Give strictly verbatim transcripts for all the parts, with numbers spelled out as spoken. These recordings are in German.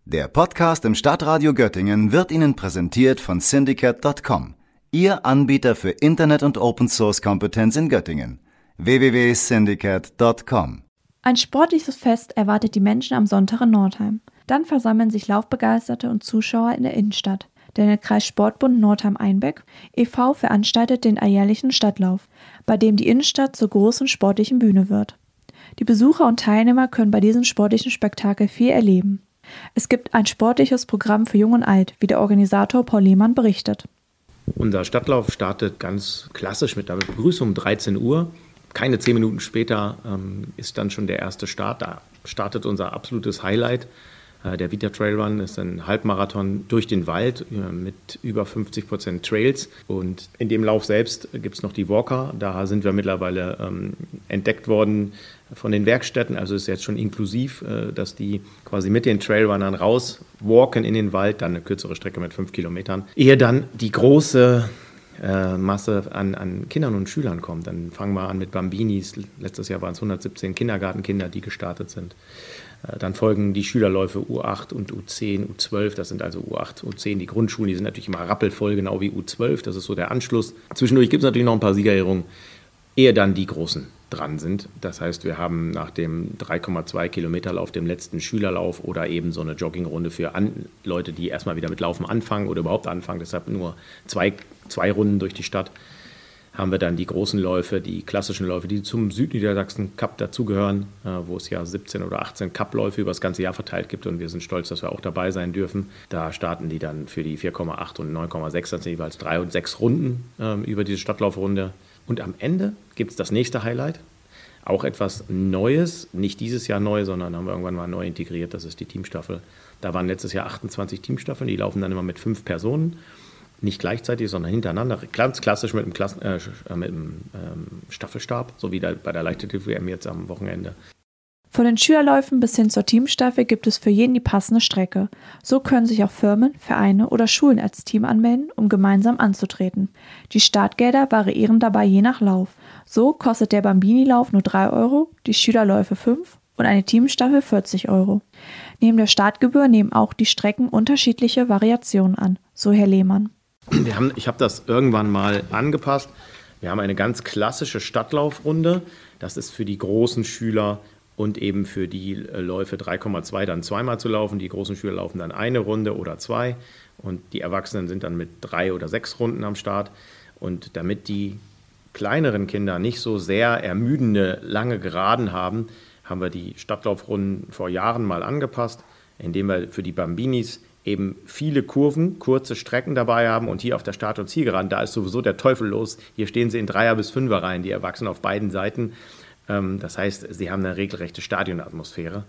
Der Podcast im Stadtradio Göttingen wird Ihnen präsentiert von Syndicate Punkt com, Ihr Anbieter für Internet- und Open-Source-Kompetenz in Göttingen. w w w punkt syndicate punkt com. Ein sportliches Fest erwartet die Menschen am Sonntag in Nordheim. Dann versammeln sich Laufbegeisterte und Zuschauer in der Innenstadt. Der Kreis Sportbund Nordheim-Einbeck e V veranstaltet den alljährlichen Stadtlauf, bei dem die Innenstadt zur großen sportlichen Bühne wird. Die Besucher und Teilnehmer können bei diesem sportlichen Spektakel viel erleben. Es gibt ein sportliches Programm für Jung und Alt, wie der Organisator Paul Lehmann berichtet. Unser Stadtlauf startet ganz klassisch mit einer Begrüßung um dreizehn Uhr. Keine zehn Minuten später ähm, ist dann schon der erste Start. Da startet unser absolutes Highlight. Äh, der Vita Trail Run ist ein Halbmarathon durch den Wald äh, mit über fünfzig Prozent Trails. Und in dem Lauf selbst gibt es noch die Walker. Da sind wir mittlerweile ähm, entdeckt worden von den Werkstätten. Also ist jetzt schon inklusiv, äh, dass die quasi mit den Trailrunnern raus walken in den Wald. Dann eine kürzere Strecke mit fünf Kilometern. Ehe dann die große Äh, Masse an, an Kindern und Schülern kommt. Dann fangen wir an mit Bambinis. Letztes Jahr waren es hundertsiebzehn Kindergartenkinder, die gestartet sind. Äh, dann folgen die Schülerläufe U acht und U zehn, U zwölf. Das sind also U acht, U zehn. Die Grundschulen, die sind natürlich immer rappelvoll, genau wie U zwölf. Das ist so der Anschluss. Zwischendurch gibt es natürlich noch ein paar Siegerehrungen, ehe dann die Großen dran sind. Das heißt, wir haben nach dem drei Komma zwei Kilometer Lauf, dem letzten Schülerlauf oder eben so eine Joggingrunde für an- Leute, die erstmal wieder mit Laufen anfangen oder überhaupt anfangen, deshalb nur zwei, zwei Runden durch die Stadt, haben wir dann die großen Läufe, die klassischen Läufe, die zum Südniedersachsen Cup dazugehören, äh, wo es ja siebzehn oder achtzehn Cup-Läufe über das ganze Jahr verteilt gibt und wir sind stolz, dass wir auch dabei sein dürfen. Da starten die dann für die vier Komma acht und neun Komma sechs, das sind jeweils drei und sechs Runden äh, über diese Stadtlaufrunde. Und am Ende gibt es das nächste Highlight, auch etwas Neues, nicht dieses Jahr neu, sondern haben wir irgendwann mal neu integriert, das ist die Teamstaffel. Da waren letztes Jahr achtundzwanzig Teamstaffeln, die laufen dann immer mit fünf Personen, nicht gleichzeitig, sondern hintereinander, ganz klassisch mit einem, Klassen, äh, mit einem ähm, Staffelstab, so wie da bei der Leichtathletik-W M jetzt am Wochenende. Von den Schülerläufen bis hin zur Teamstaffel gibt es für jeden die passende Strecke. So können sich auch Firmen, Vereine oder Schulen als Team anmelden, um gemeinsam anzutreten. Die Startgelder variieren dabei je nach Lauf. So kostet der Bambini-Lauf nur drei Euro, die Schülerläufe fünf und eine Teamstaffel vierzig Euro. Neben der Startgebühr nehmen auch die Strecken unterschiedliche Variationen an, so Herr Lehmann. Wir haben, ich habe das irgendwann mal angepasst. Wir haben eine ganz klassische Stadtlaufrunde. Das ist für die großen Schüler und eben für die Läufe drei Komma zwei dann zweimal zu laufen. Die großen Schüler laufen dann eine Runde oder zwei und die Erwachsenen sind dann mit drei oder sechs Runden am Start. Und damit die kleineren Kinder nicht so sehr ermüdende lange Geraden haben, haben wir die Stadtlaufrunden vor Jahren mal angepasst, indem wir für die Bambinis eben viele Kurven, kurze Strecken dabei haben und hier auf der Start- und Zielgeraden, da ist sowieso der Teufel los. Hier stehen sie in Dreier- bis Fünferreihen, die Erwachsenen auf beiden Seiten. Das heißt, sie haben eine regelrechte Stadionatmosphäre.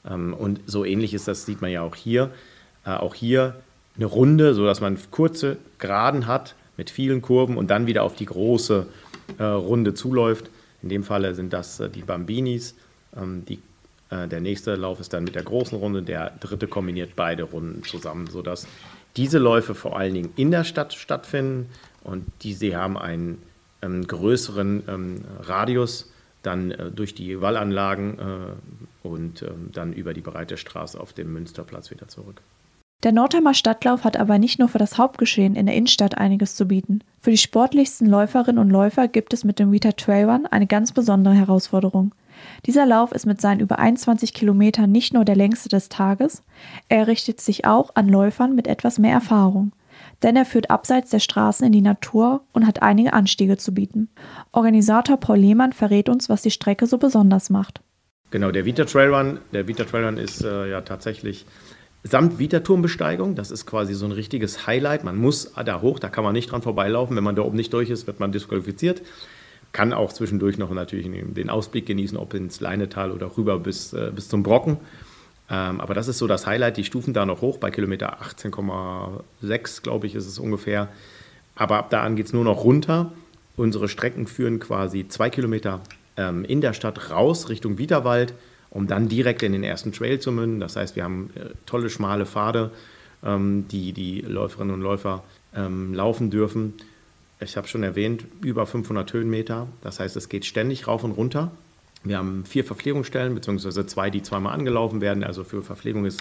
Und so ähnlich ist das, sieht man ja auch hier. Auch hier eine Runde, sodass man kurze Geraden hat mit vielen Kurven und dann wieder auf die große Runde zuläuft. In dem Fall sind das die Bambinis. Die, der nächste Lauf ist dann mit der großen Runde. Der dritte kombiniert beide Runden zusammen, sodass diese Läufe vor allen Dingen in der Stadt stattfinden und die, sie haben einen ähm, größeren ähm, Radius, dann äh, durch die Wallanlagen äh, und äh, dann über die breite Straße auf dem Münsterplatz wieder zurück. Der Nordheimer Stadtlauf hat aber nicht nur für das Hauptgeschehen in der Innenstadt einiges zu bieten. Für die sportlichsten Läuferinnen und Läufer gibt es mit dem Vita Trail Run eine ganz besondere Herausforderung. Dieser Lauf ist mit seinen über einundzwanzig Kilometern nicht nur der längste des Tages, er richtet sich auch an Läufern mit etwas mehr Erfahrung. Denn er führt abseits der Straßen in die Natur und hat einige Anstiege zu bieten. Organisator Paul Lehmann verrät uns, was die Strecke so besonders macht. Genau, der Vita Trail Run, der Vita Trail Run ist äh, ja tatsächlich samt Vita-Turmbesteigung. Das ist quasi so ein richtiges Highlight. Man muss da hoch, da kann man nicht dran vorbeilaufen. Wenn man da oben nicht durch ist, wird man disqualifiziert. Kann auch zwischendurch noch natürlich den Ausblick genießen, ob ins Leinetal oder rüber bis, äh, bis zum Brocken. Ähm, aber das ist so das Highlight, die Stufen da noch hoch, bei Kilometer achtzehn Komma sechs, glaube ich, ist es ungefähr. Aber ab da an geht es nur noch runter. Unsere Strecken führen quasi zwei Kilometer ähm, in der Stadt raus, Richtung Viterwald, um dann direkt in den ersten Trail zu münden. Das heißt, wir haben äh, tolle, schmale Pfade, ähm, die die Läuferinnen und Läufer ähm, laufen dürfen. Ich habe schon erwähnt, über fünfhundert Höhenmeter. Das heißt, es geht ständig rauf und runter. Wir haben vier Verpflegungsstellen, beziehungsweise zwei, die zweimal angelaufen werden. Also für Verpflegung ist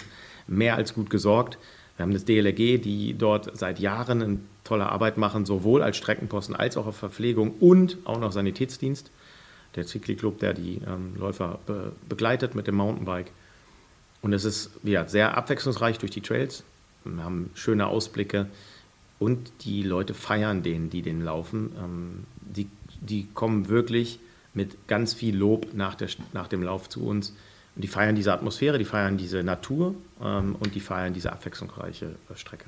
mehr als gut gesorgt. Wir haben das D L R G, die dort seit Jahren eine tolle Arbeit machen, sowohl als Streckenposten als auch auf Verpflegung und auch noch Sanitätsdienst. Der Cicli-Club, der die ähm, Läufer be- begleitet mit dem Mountainbike. Und es ist ja, sehr abwechslungsreich durch die Trails. Wir haben schöne Ausblicke und die Leute feiern den, die den laufen. Ähm, die, die kommen wirklich mit ganz viel Lob nach, der, nach dem Lauf zu uns. Und die feiern diese Atmosphäre, die feiern diese Natur ähm, und die feiern diese abwechslungsreiche äh, Strecke.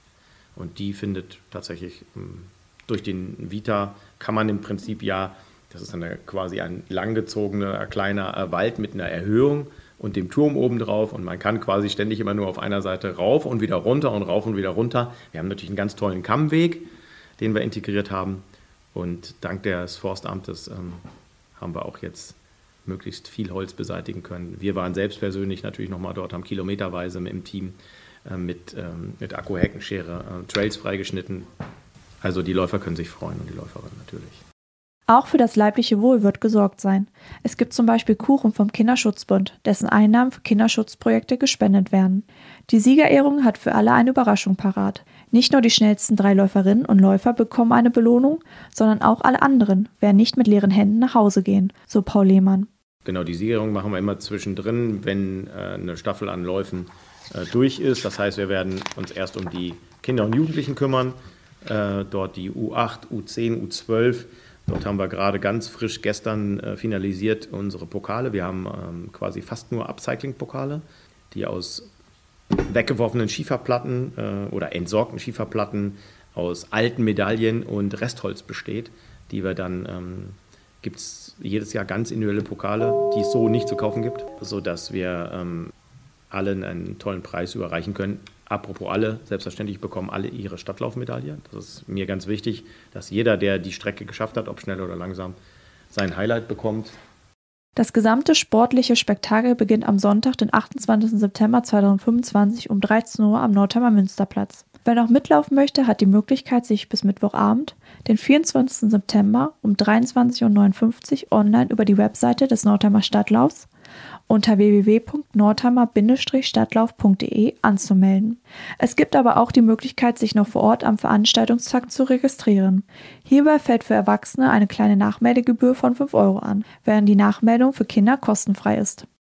Und die findet tatsächlich ähm, durch den Vita kann man im Prinzip ja, das ist eine, quasi ein langgezogener kleiner äh, Wald mit einer Erhöhung und dem Turm oben drauf und man kann quasi ständig immer nur auf einer Seite rauf und wieder runter und rauf und wieder runter. Wir haben natürlich einen ganz tollen Kammweg, den wir integriert haben und dank des Forstamtes ähm, haben wir auch jetzt möglichst viel Holz beseitigen können. Wir waren selbst persönlich natürlich nochmal dort, haben kilometerweise im Team äh, mit, ähm, mit Akku-Heckenschere äh, Trails freigeschnitten. Also die Läufer können sich freuen und die Läuferinnen natürlich. Auch für das leibliche Wohl wird gesorgt sein. Es gibt zum Beispiel Kuchen vom Kinderschutzbund, dessen Einnahmen für Kinderschutzprojekte gespendet werden. Die Siegerehrung hat für alle eine Überraschung parat. Nicht nur die schnellsten drei Läuferinnen und Läufer bekommen eine Belohnung, sondern auch alle anderen werden nicht mit leeren Händen nach Hause gehen, so Paul Lehmann. Genau, die Siegerehrung machen wir immer zwischendrin, wenn äh, eine Staffel an Läufen äh, durch ist. Das heißt, wir werden uns erst um die Kinder und Jugendlichen kümmern, äh, dort die U acht, U zehn, U zwölf. Dort haben wir gerade ganz frisch gestern äh, finalisiert unsere Pokale. Wir haben ähm, quasi fast nur Upcycling-Pokale, die aus weggeworfenen Schieferplatten äh, oder entsorgten Schieferplatten, aus alten Medaillen und Restholz besteht, die wir dann, ähm, gibt es jedes Jahr ganz individuelle Pokale, die es so nicht zu kaufen gibt, sodass wir ähm, allen einen tollen Preis überreichen können. Apropos alle, selbstverständlich bekommen alle ihre Stadtlaufmedaille. Das ist mir ganz wichtig, dass jeder, der die Strecke geschafft hat, ob schnell oder langsam, sein Highlight bekommt. Das gesamte sportliche Spektakel beginnt am Sonntag, den achtundzwanzigsten September zweitausendfünfundzwanzig um dreizehn Uhr am Nordheimer Münsterplatz. Wer noch mitlaufen möchte, hat die Möglichkeit, sich bis Mittwochabend, den vierundzwanzigsten September um dreiundzwanzig Uhr neunundfünfzig online über die Webseite des Nordheimer Stadtlaufs unter w w w punkt nordheimer Bindestrich stadtlauf punkt d e anzumelden. Es gibt aber auch die Möglichkeit, sich noch vor Ort am Veranstaltungstag zu registrieren. Hierbei fällt für Erwachsene eine kleine Nachmeldegebühr von fünf Euro an, während die Nachmeldung für Kinder kostenfrei ist.